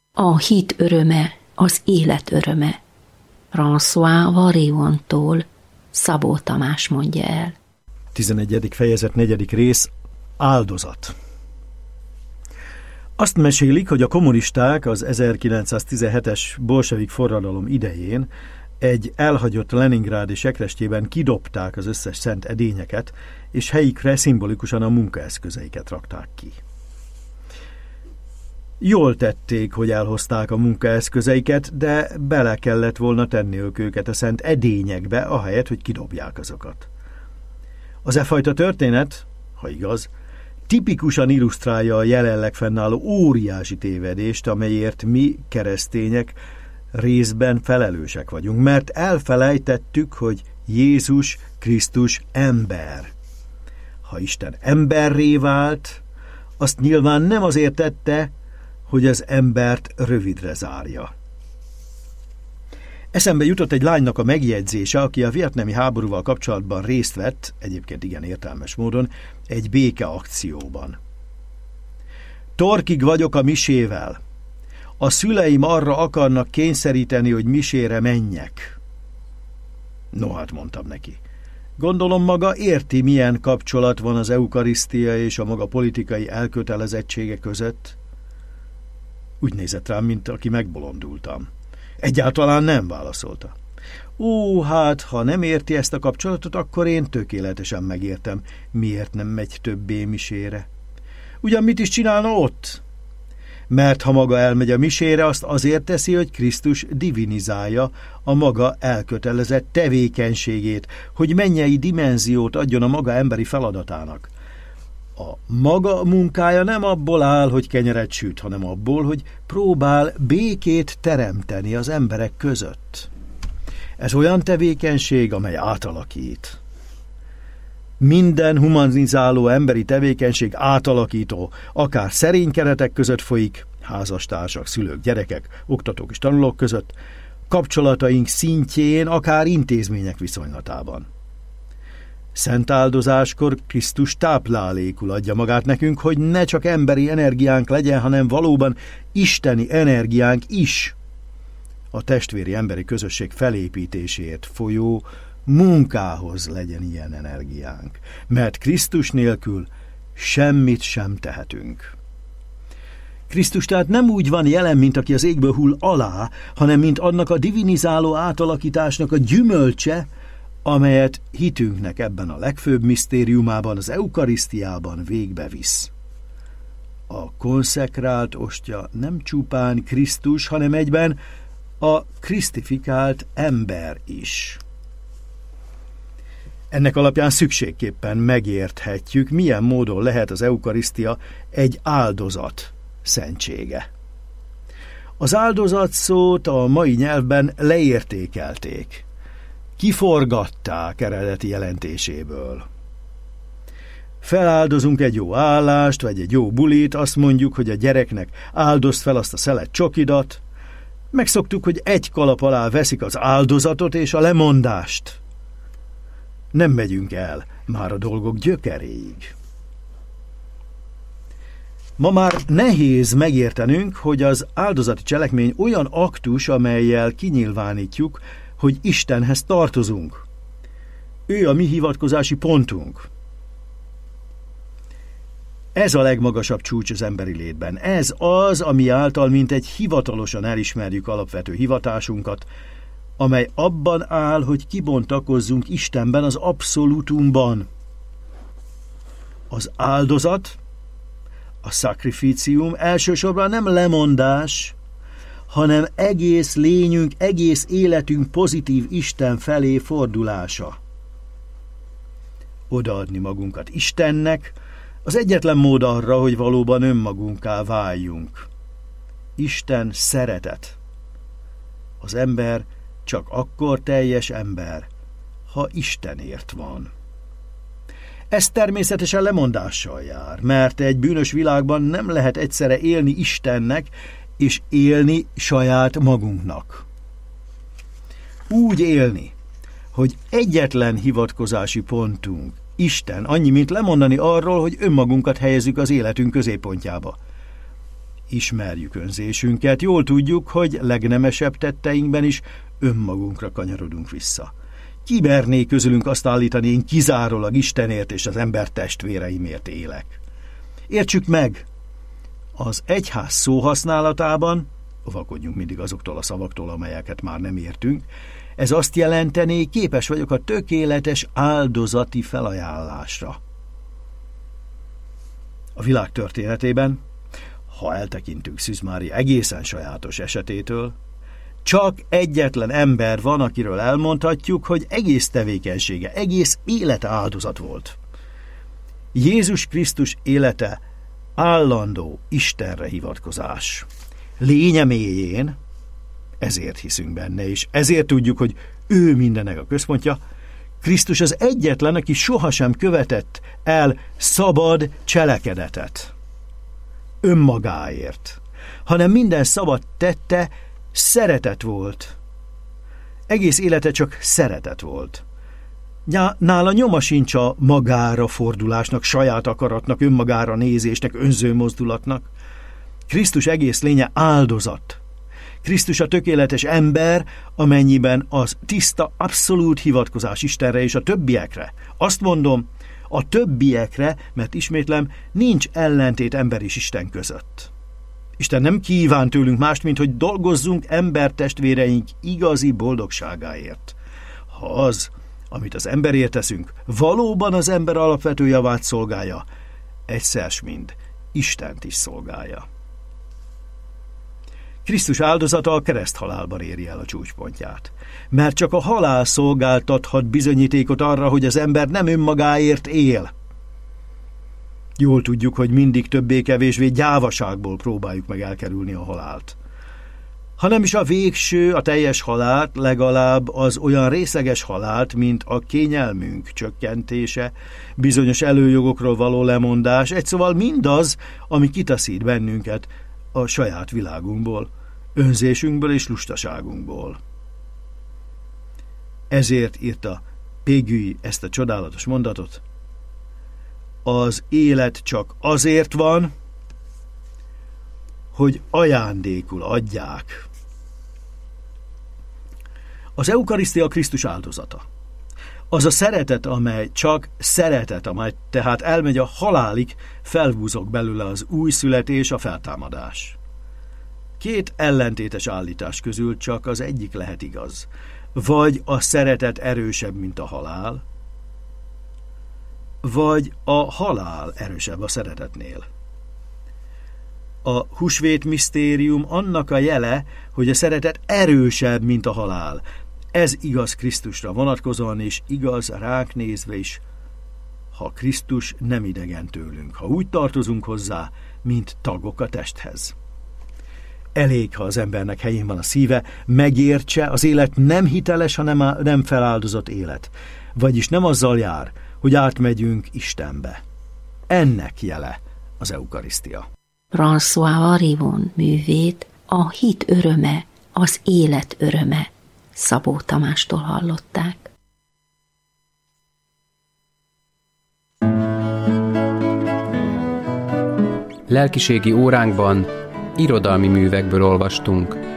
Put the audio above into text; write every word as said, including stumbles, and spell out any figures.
A hit öröme, az élet öröme. François Variontól Szabó Tamás mondja el. tizenegyedik fejezet, negyedik rész, áldozat. Azt mesélik, hogy a kommunisták az ezerkilencszáztizenhetes bolsevik forradalom idején egy elhagyott leningrádi sekrestjében kidobták az összes szent edényeket, és helyükre szimbolikusan a munkaeszközeiket rakták ki. Jól tették, hogy elhozták a munkaeszközeiket, de bele kellett volna tenniük őket a szent edényekbe, ahelyett, hogy kidobják azokat. Az e fajta történet, ha igaz, tipikusan illusztrálja a jelenleg fennálló óriási tévedést, amelyért mi, keresztények, részben felelősek vagyunk, mert elfelejtettük, hogy Jézus Krisztus ember. Ha Isten emberré vált, azt nyilván nem azért tette, hogy az embert rövidre zárja. Eszembe jutott egy lánynak a megjegyzése, aki a vietnami háborúval kapcsolatban részt vett, egyébként igen értelmes módon, egy békeakcióban. Torkig vagyok a misével. A szüleim arra akarnak kényszeríteni, hogy misére menjek. No hát, mondtam neki. Gondolom maga érti, milyen kapcsolat van az eukarisztia és a maga politikai elkötelezettsége között? Úgy nézett rám, mint aki megbolondultam. Egyáltalán nem, válaszolta. Ó, hát, ha nem érti ezt a kapcsolatot, akkor én tökéletesen megértem, miért nem megy többé misére. Ugyan mit is csinálna ott? Mert ha maga elmegy a misére, azt azért teszi, hogy Krisztus divinizálja a maga elkötelezett tevékenységét, hogy mennyei dimenziót adjon a maga emberi feladatának. A maga munkája nem abból áll, hogy kenyeret süt, hanem abból, hogy próbál békét teremteni az emberek között. Ez olyan tevékenység, amely átalakít. Minden humanizáló emberi tevékenység átalakító, akár szerény keretek között folyik, házastársak, szülők, gyerekek, oktatók és tanulók között, kapcsolataink szintjén, akár intézmények viszonylatában. Szent áldozáskor Krisztus táplálékul adja magát nekünk, hogy ne csak emberi energiánk legyen, hanem valóban isteni energiánk is. A testvéri emberi közösség felépítéséért folyó munkához legyen ilyen energiánk, mert Krisztus nélkül semmit sem tehetünk. Krisztus tehát nem úgy van jelen, mint aki az égből hull alá, hanem mint annak a divinizáló átalakításnak a gyümölcse, amelyet hitünknek ebben a legfőbb misztériumában, az eukarisztiában végbevisz. A konszekrált ostya nem csupán Krisztus, hanem egyben a krisztifikált ember is. Ennek alapján szükségképpen megérthetjük, milyen módon lehet az eukarisztia egy áldozat szentsége. Az áldozat szót a mai nyelvben leértékelték. Kiforgatták eredeti jelentéséből. Feláldozunk egy jó állást, vagy egy jó bulit, azt mondjuk, hogy a gyereknek áldozd fel azt a szelet csokidat. Megszoktuk, hogy egy kalap alá veszik az áldozatot és a lemondást. Nem megyünk el már a dolgok gyökeréig. Ma már nehéz megértenünk, hogy az áldozati cselekmény olyan aktus, amellyel kinyilvánítjuk, hogy Istenhez tartozunk. Ő a mi hivatkozási pontunk. Ez a legmagasabb csúcs az emberi létben. Ez az, ami által mint egy hivatalosan elismerjük alapvető hivatásunkat, amely abban áll, hogy kibontakozzunk Istenben, az abszolútumban. Az áldozat, a szakrifícium elsősorban nem lemondás, hanem egész lényünk, egész életünk pozitív Isten felé fordulása. Odaadni magunkat Istennek az egyetlen mód arra, hogy valóban önmagunká váljunk. Isten szeretet. Az ember csak akkor teljes ember, ha Istenért van. Ez természetesen lemondással jár, mert egy bűnös világban nem lehet egyszerre élni Istennek és élni saját magunknak. Úgy élni, hogy egyetlen hivatkozási pontunk Isten, annyi, mint lemondani arról, hogy önmagunkat helyezzük az életünk középpontjába. ismerjük önzésünket, jól tudjuk, hogy legnemesebb tetteinkben is önmagunkra kanyarodunk vissza. Ki merné közülünk azt állítani, én kizárólag Istenért és az ember testvéreimért élek? Értsük meg, az egyház szóhasználatában, óvakodjunk mindig azoktól a szavaktól, amelyeket már nem értünk, ez azt jelentené, képes vagyok a tökéletes áldozati felajánlásra. A világ történetében, ha eltekintünk Szűz Mária egészen sajátos esetétől, csak egyetlen ember van, akiről elmondhatjuk, hogy egész tevékenysége, egész élete áldozat volt. Jézus Krisztus élete állandó Istenre hivatkozás. Lénye mélyén, ezért hiszünk benne, és ezért tudjuk, hogy ő mindennek a központja, Krisztus az egyetlen, aki sohasem követett el szabad cselekedetet önmagáért, hanem minden szabad tette szeretet volt. Egész élete csak szeretet volt. Nála nyoma sincs a magára fordulásnak, saját akaratnak, önmagára nézésnek, önző mozdulatnak. Krisztus egész lénye áldozat. Krisztus a tökéletes ember, amennyiben az tiszta, abszolút hivatkozás Istenre és a többiekre. Azt mondom, a többiekre, mert ismétlem, nincs ellentét ember és Isten között. Isten nem kíván tőlünk mást, mint hogy dolgozzunk embertestvéreink igazi boldogságáért. Ha az, amit az emberért teszünk, valóban az ember alapvető javát szolgálja, egyszer s mind Istent is szolgálja. Krisztus áldozata a kereszthalálban éri el a csúcspontját, mert csak a halál szolgáltathat bizonyítékot arra, hogy az ember nem önmagáért él. Jól tudjuk, hogy mindig többé-kevésbé gyávaságból próbáljuk meg elkerülni a halált. Ha nem is a végső, a teljes halált, legalább az olyan részleges halált, mint a kényelmünk csökkentése, bizonyos előjogokról való lemondás, egy szóval mindaz, ami kitaszít bennünket a saját világunkból, önzésünkből és lustaságunkból. Ezért írta Péguy ezt a csodálatos mondatot: az élet csak azért van, hogy ajándékul adják. Az eukarisztia Krisztus áldozata. Az a szeretet, amely csak szeretet, amely tehát elmegy a halálig, felhúzok belőle az újszületés, a feltámadás. Két ellentétes állítás közül csak az egyik lehet igaz. Vagy a szeretet erősebb, mint a halál, vagy a halál erősebb a szeretetnél. A húsvét misztérium annak a jele, hogy a szeretet erősebb, mint a halál. Ez igaz Krisztusra vonatkozóan, és igaz ránk nézve is, ha Krisztus nem idegen tőlünk, ha úgy tartozunk hozzá, mint tagok a testhez. Elég, ha az embernek helyén van a szíve, megértse, az élet nem hiteles, hanem a nem feláldozott élet. Vagyis nem azzal jár, hogy átmegyünk Istenbe. Ennek jele az eukarisztia. François Varivon művét a hit öröme, az élet öröme Szabó Tamástól hallották. Lelkiségi óránkban irodalmi művekből olvastunk.